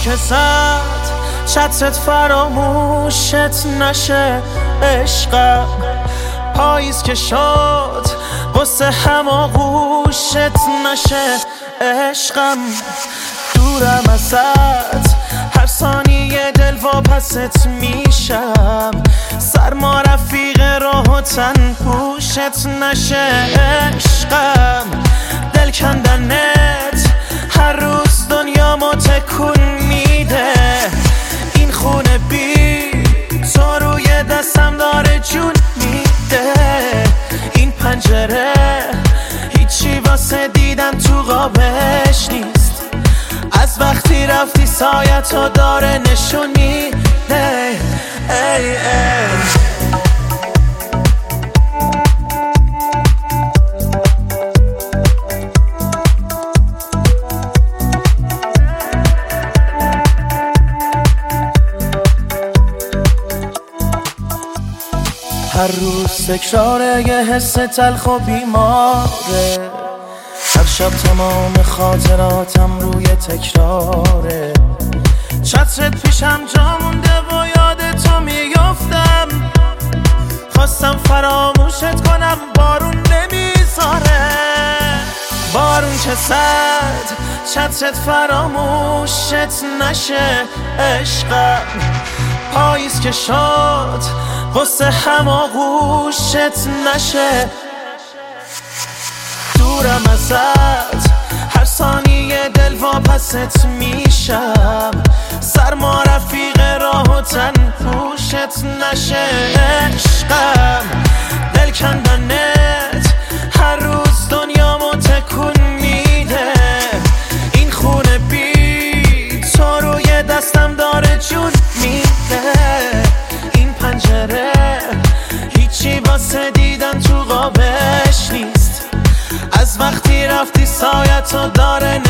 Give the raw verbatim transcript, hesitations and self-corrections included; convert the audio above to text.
که زد چترت فراموشت نشه عشقم، پاییز که شد قصه هم آغوشت نشه عشقم. دورم ازت هر ثانیه دل واپست میشم، سرما رفیق راه و تن پوشت نشه عشقم. دل کندنت هر روز دنیا ما تکون میده، این خونه بی تو روی دستم داره جون میده. این پنجره هیچی واسه دیدن تو قابش نیست، از وقتی رفتی سایتو داره نشون میده. ای ای هر روز تکراره یه حس تلخ و بیماره، هر شب تمام خاطراتم روی تکراره. چترت پیشم جا مونده و یاد تو میافتم، خواستم فراموشت کنم بارون نمیذاره. بارون که زد چترت فراموشت نشه عشقم، پاییز که شد قصه هم آغوشت نشه. دورم ازت هر ثانیه دل واپست میشم، سرما رفیق راه و تن پوشت نشه عشقم. دل کندنت هر روز دنیا ما تکون میده، این خونه بی تو روی دستم داره جون میده. این پنجره هیچی واسه دیدن تو قابش نیست، از وقتی رفتی سایتو داره